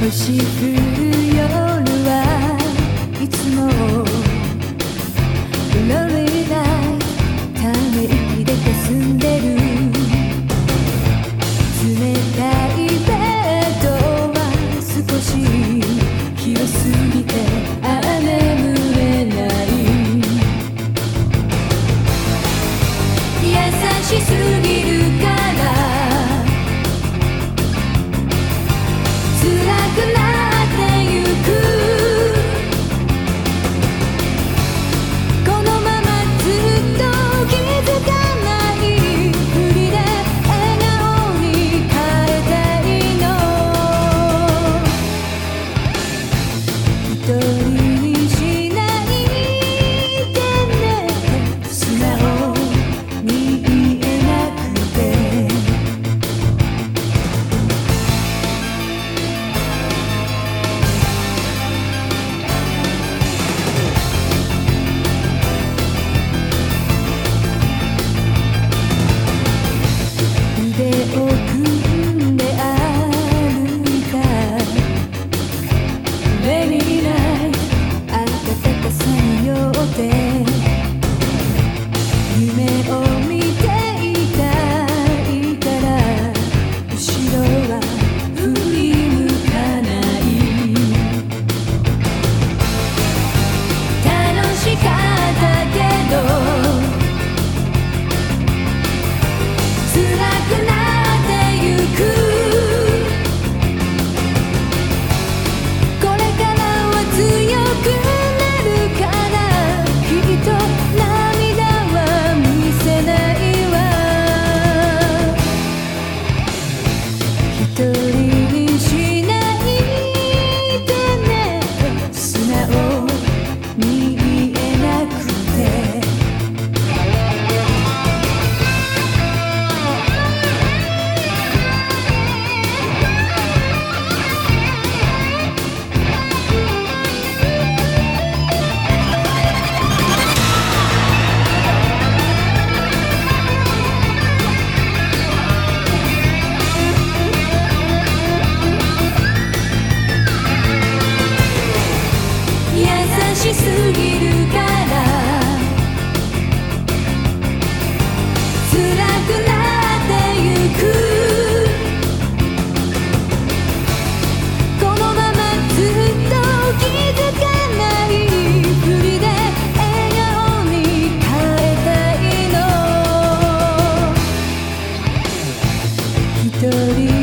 星降る夜はいつも Lonely night ため息で霞んでる冷たいベッドは少し広すぎて眠れない優しすぎるから辛くなってゆくこのままずっと気づかないふりで笑顔に変えたいの一人にしないでね素直に言えなくて腕を組んで歩いたレミない暖かさに酔って夢を見ていたいから後ろは振り向かない楽しかったけど辛くなってゆくこれからは強くなるからきっと涙は見せないわ一人にしないでね素直に言えなくて優しすぎるから辛くなってゆくこのままずっと気づかないふりで笑顔に変えたいの一人